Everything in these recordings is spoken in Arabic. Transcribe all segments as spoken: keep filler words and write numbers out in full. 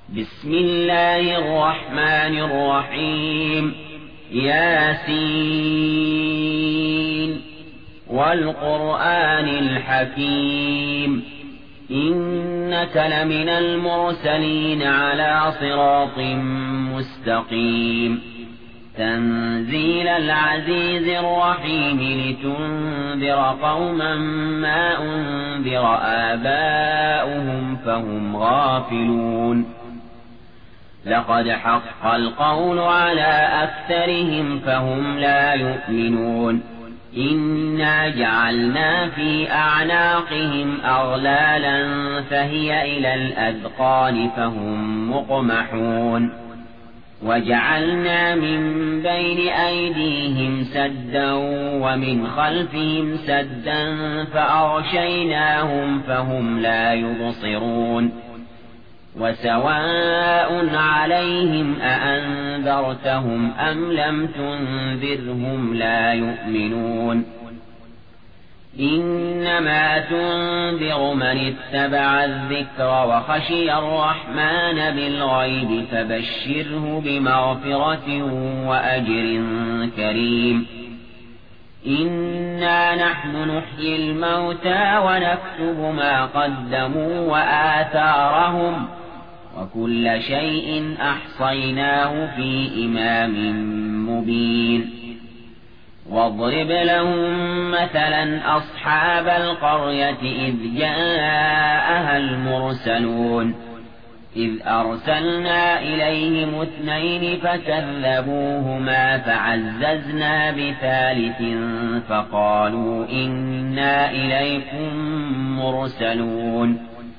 بسم الله الرحمن الرحيم ياسين والقرآن الحكيم إنك لمن المرسلين على صراط مستقيم تنزيل العزيز الرحيم لتنذر قوما ما أنذر آباؤهم فهم غافلون لقد حق القول على أكثرهم فهم لا يؤمنون إنا جعلنا في أعناقهم أغلالا فهي إلى الأذقان فهم مقمحون وجعلنا من بين أيديهم سدا ومن خلفهم سدا فأغشيناهم فهم لا يبصرون وسواء عليهم أأنذرتهم أم لم تنذرهم لا يؤمنون إنما تنذر من اتبع الذكر وخشي الرحمن بالغيب فبشره بمغفرة وأجر كريم إنا نحن نحيي الموتى ونكتب ما قدموا وآثارهم وكل شيء أحصيناه في إمام مبين واضرب لهم مثلا أصحاب القرية إذ جاءها المرسلون إذ أرسلنا إليهم اثنين فكذبوهما فعززنا بثالث فقالوا إنا إليكم مرسلون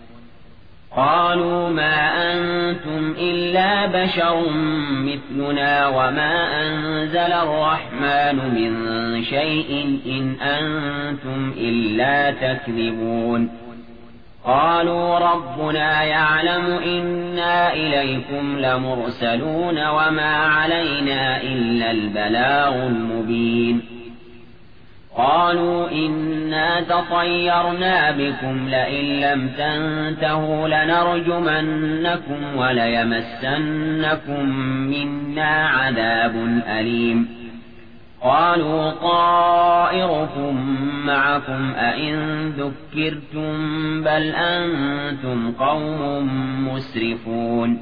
قالوا ما أنتم إلا بشر مثلنا وما أنزل الرحمن من شيء إن أنتم إلا تكذبون قالوا ربنا يعلم إنا إليكم لمرسلون وما علينا إلا البلاغ المبين قالوا إنا تطيرنا بكم لئن لم تنتهوا لنرجمنكم وليمسنكم منا عذاب أليم قالوا طائركم معكم أئن ذكرتم بل أنتم قوم مسرفون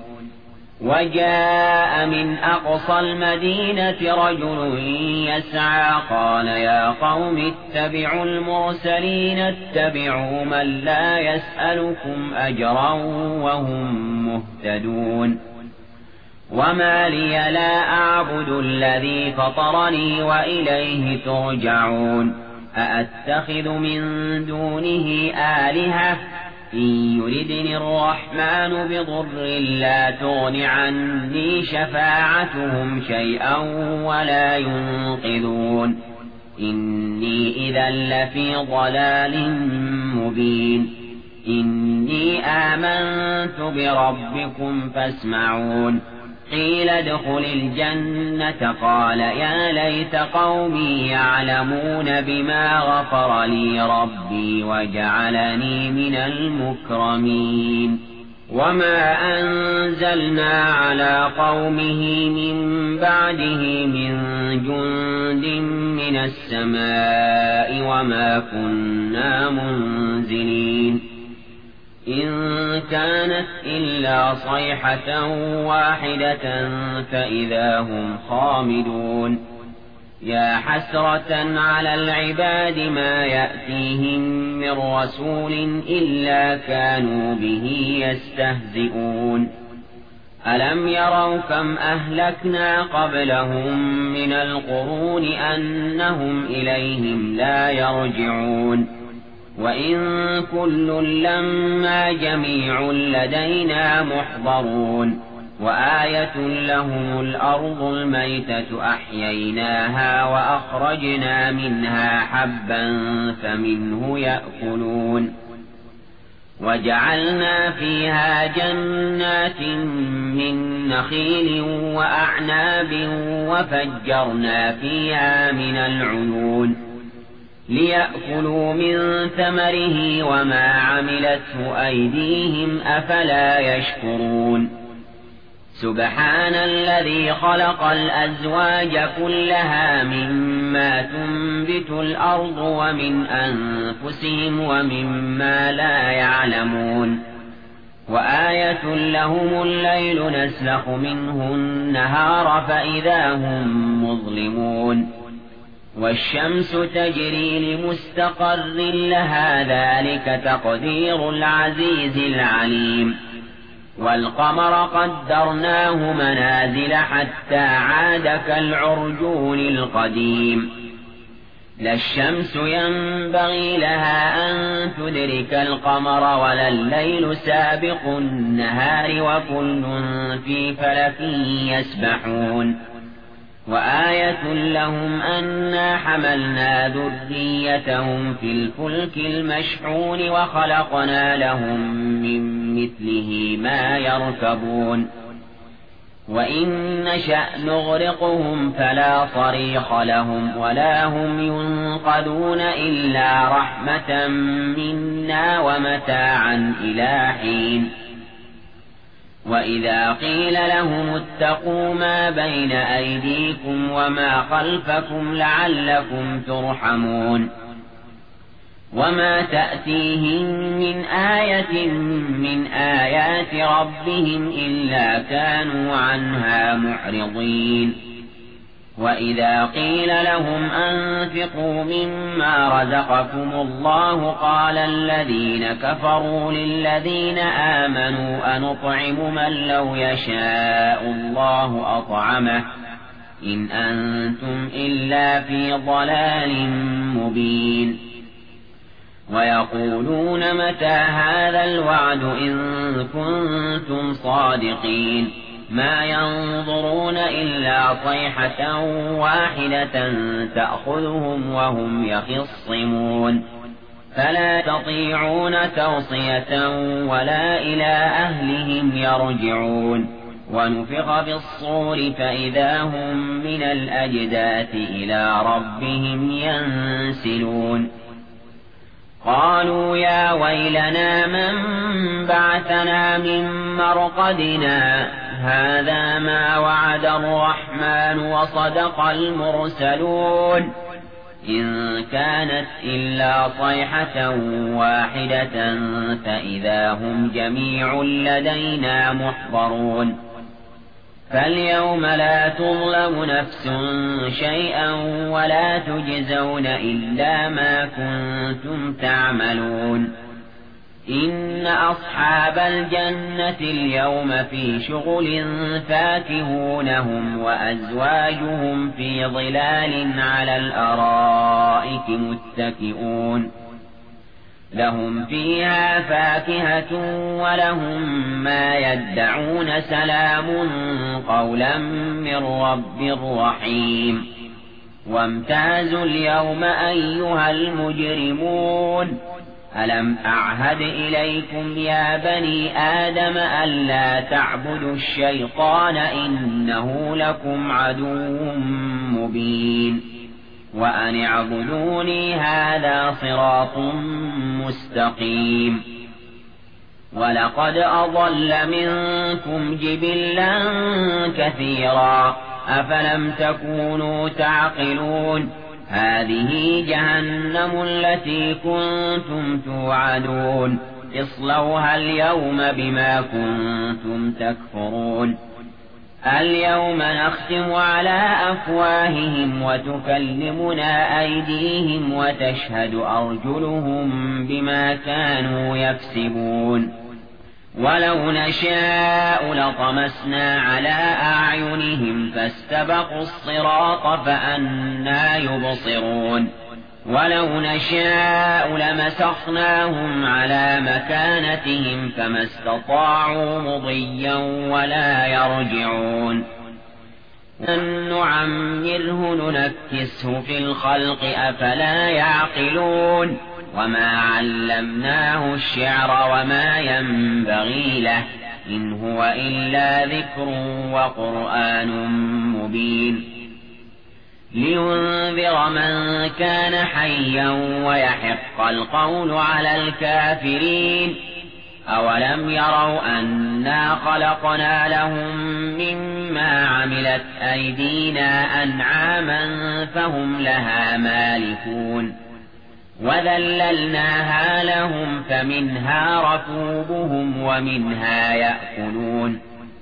وجاء من أقصى المدينة رجل يسعى قال يا قوم اتبعوا المرسلين اتبعوا من لا يسألكم أجرا وهم مهتدون وما لي لا أعبد الذي فطرني وإليه ترجعون أأتخذ من دونه آلهة إن يردني الرحمن بضر لا تغن عني شفاعتهم شيئا ولا ينقذون إني إذا لفي ضلال مبين إني آمنت بربكم فاسمعون قيل ادخل الجنة قال يا ليت قومي يعلمون بما غفر لي ربي وجعلني من المكرمين وما أنزلنا على قومه من بعده من جند من السماء وما كنا منزلين إن كانت إلا صيحة واحدة فإذا هم خامدون يا حسرة على العباد ما يأتيهم من رسول إلا كانوا به يستهزئون ألم يروا كم أهلكنا قبلهم من القرون أنهم إليهم لا يرجعون وإن كل لما جميع لدينا محضرون وآية لهم الأرض الميتة أحييناها وأخرجنا منها حبا فمنه يأكلون وجعلنا فيها جنات من نخيل وأعناب وفجرنا فيها من العيون ليأكلوا من ثمره وما عملته أيديهم أفلا يشكرون سبحان الذي خلق الأزواج كلها مما تنبت الأرض ومن أنفسهم ومما لا يعلمون وآية لهم الليل نسلخ منه النهار فإذا هم مظلمون والشمس تجري لمستقر لها ذلك تقدير العزيز العليم والقمر قدرناه منازل حتى عاد كالعرجون القديم لا الشمس ينبغي لها أن تدرك القمر ولا الليل سابق النهار وكل في فلك يسبحون وآية لهم أنا حملنا ذريتهم في الفلك المشحون وخلقنا لهم من مثله ما يركبون وإن نشأ نغرقهم فلا صريخ لهم ولا هم ينقذون إلا رحمة منا ومتاعا إلى حين وإذا قيل لهم اتقوا ما بين أيديكم وما خلفكم لعلكم ترحمون وما تأتيهم من آية من آيات ربهم إلا كانوا عنها معرضين وإذا قيل لهم أنفقوا مما رزقكم الله قال الذين كفروا للذين آمنوا أنطعم من لو يشاء الله أطعمه إن أنتم إلا في ضلال مبين ويقولون متى هذا الوعد إن كنتم صادقين ما ينظرون إلا صيحة واحدة تأخذهم وهم يخصمون فلا تطيعون توصية ولا إلى أهلهم يرجعون ونفخ بالصور فإذا هم من الأجداث إلى ربهم ينسلون قالوا يا ويلنا من بعثنا من مرقدنا هذا ما وعد الرحمن وصدق المرسلون إن كانت إلا صيحة واحدة فإذا هم جميع لدينا محضرون فاليوم لا تظلم نفس شيئا ولا تجزون إلا ما كنتم تعملون إن أصحاب الجنة اليوم في شغل فاكهون هم وأزواجهم في ظلال على الأرائك متكئون لهم فيها فاكهة ولهم ما يدعون سلام قولا من رب رحيم وامتازوا اليوم أيها المجرمون ألم أعهد إليكم يا بني آدم ألا تعبدوا الشيطان إنه لكم عدو مبين وأن اعبدوني هذا صراط مستقيم ولقد أضل منكم جبلا كثيرا أفلم تكونوا تعقلون هذه جهنم التي كنتم توعدون اصلوها اليوم بما كنتم تكفرون اليوم نختم على أفواههم وتكلمنا أيديهم وتشهد أرجلهم بما كانوا يكسبون ولو نشاء لطمسنا على أعينهم فاستبقوا الصراط فأنى يبصرون ولو نشاء لمسخناهم على مكانتهم فما استطاعوا مضيا ولا يرجعون أن نعمره ننكسه في الخلق أفلا يعقلون وما علمناه الشعر وما ينبغي له إن هو إلا ذكر وقرآن مبين لينذر من كان حيا ويحق القول على الكافرين أولم يروا أنا خلقنا لهم مما عملت أيدينا أنعاما فهم لها مالكون وذللناها لهم فمنها ركوبهم ومنها يأكلون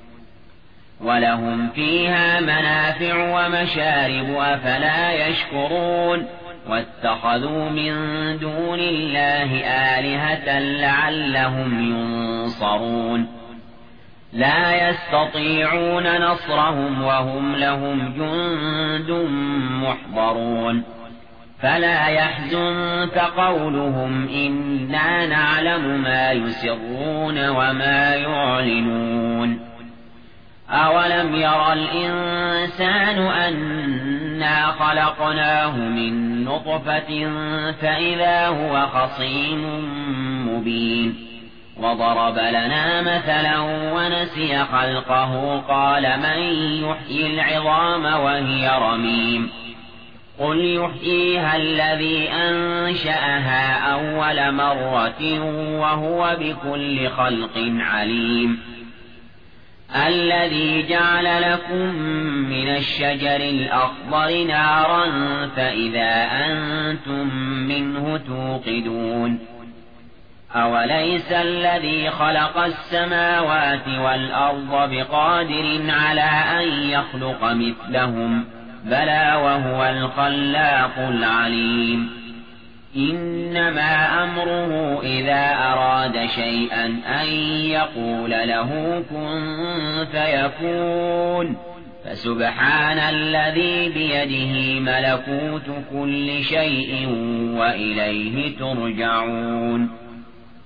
ولهم فيها منافع ومشارب أفلا يشكرون واتخذوا من دون الله آلهة لعلهم ينصرون لا يستطيعون نصرهم وهم لهم جند محضرون فلا يحزنك قولهم إنا نعلم ما يسرون وما يعلنون أولم ير الإنسان أنا خلقناه من نطفة فإذا هو خصيم مبين وضرب لنا مثلا ونسي خلقه قال من يحيي العظام وهي رميم قل يحييها الذي أنشأها أول مرة وهو بكل خلق عليم الذي جعل لكم من الشجر الأخضر نارا فإذا أنتم منه توقدون أوليس الذي خلق السماوات والأرض بقادر على أن يخلق مثلهم بلى وهو الخلاق العليم إنما أمره إذا أراد شيئا أن يقول له كن فيكون فسبحان الذي بيده ملكوت كل شيء وإليه ترجعون